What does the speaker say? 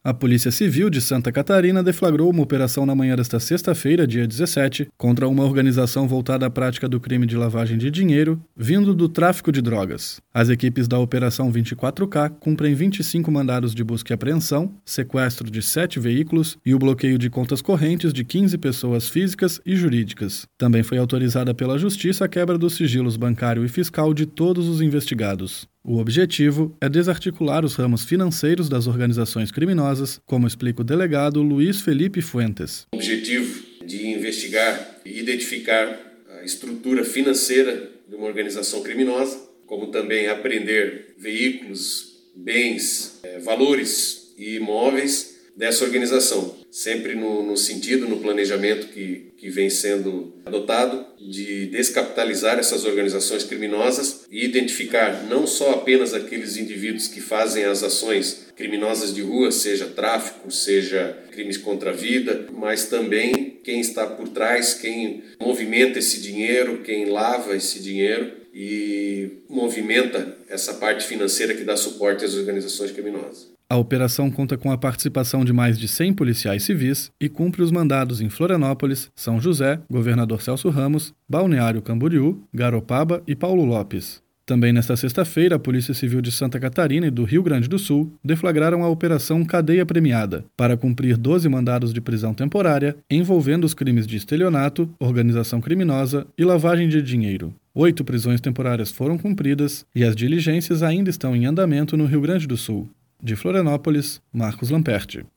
A Polícia Civil de Santa Catarina deflagrou uma operação na manhã desta sexta-feira, dia 17, contra uma organização voltada à prática do crime de lavagem de dinheiro, vindo do tráfico de drogas. As equipes da Operação 24K cumprem 25 mandados de busca e apreensão, sequestro de 7 veículos e o bloqueio de contas correntes de 15 pessoas físicas e jurídicas. Também foi autorizada pela Justiça a quebra dos sigilos bancário e fiscal de todos os investigados. O objetivo é desarticular os ramos financeiros das organizações criminosas, como explica o delegado Luiz Felipe Fuentes. O objetivo de investigar e identificar a estrutura financeira de uma organização criminosa, como também apreender veículos, bens, valores e imóveis dessa organização, sempre no sentido, no planejamento que vem sendo adotado de descapitalizar essas organizações criminosas e identificar não só apenas aqueles indivíduos que fazem as ações criminosas de rua, seja tráfico, seja crimes contra a vida, mas também quem está por trás, quem movimenta esse dinheiro, quem lava esse dinheiro e movimenta essa parte financeira que dá suporte às organizações criminosas. A operação conta com a participação de mais de 100 policiais civis e cumpre os mandados em Florianópolis, São José, Governador Celso Ramos, Balneário Camboriú, Garopaba e Paulo Lopes. Também nesta sexta-feira, a Polícia Civil de Santa Catarina e do Rio Grande do Sul deflagraram a Operação Cadeia Premiada, para cumprir 12 mandados de prisão temporária envolvendo os crimes de estelionato, organização criminosa e lavagem de dinheiro. 8 prisões temporárias foram cumpridas e as diligências ainda estão em andamento no Rio Grande do Sul. De Florianópolis, Marcos Lamperti.